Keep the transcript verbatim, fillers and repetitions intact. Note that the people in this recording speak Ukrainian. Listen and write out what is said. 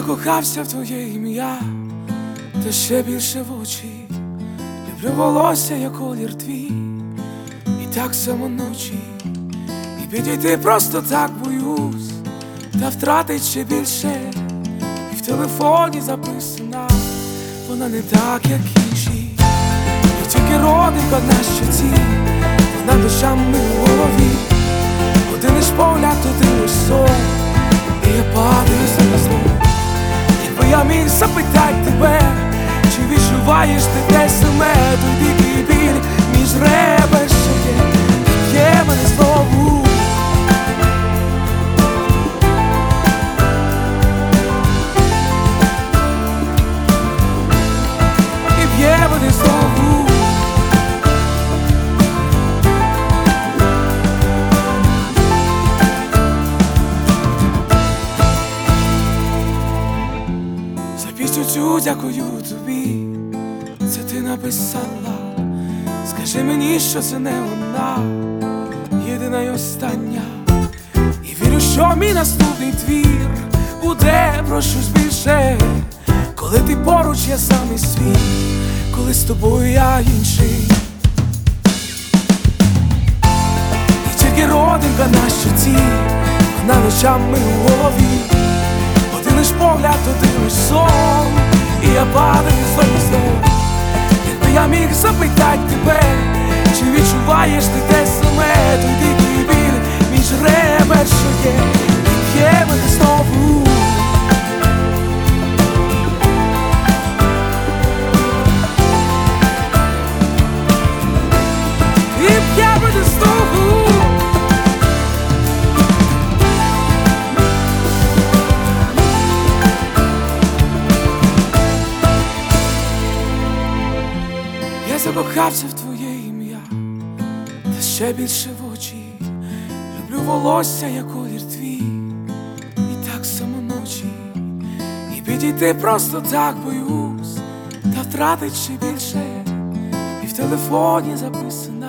закохався в твоє ім'я, та ще більше в очі. Люблю волосся, як колір твій, і так само ночі. І підійти просто так боюсь, та втратить ще більше. І в телефоні записана вона не так, як інші. І тільки родинка на щоці, вона душами у голові. Один лиш погляд, один лиш сон, і я падаю слізно. Якби я міг запитать тебе, чи відчуваєш ти те саме, той дикий біль між ребер, що є, є мене знову. І б'є мене знову. Пісню цю дякую тобі, це ти написала. Скажи мені, що це не вона, єдина й остання. І вірю, що мій наступний твір буде про щось більше. Коли ти поруч, я самий свій, коли з тобою я інший. І тільки родинка на щоці, вона ночами у голові. Один лиш погляд, один лиш сон, і я падаю знову знову. Якби я міг запитать тебе, чи відчуваєш ти те саме, той дикий біль між ребер, що є, і б'є мене знову. І б'є мене знову. Я закохався в твоє ім'я, та ще більше в очі. Люблю волосся, як колір твій, і так само ночі. І підійти просто так боюсь, та втратить ще більше. І в телефоні записано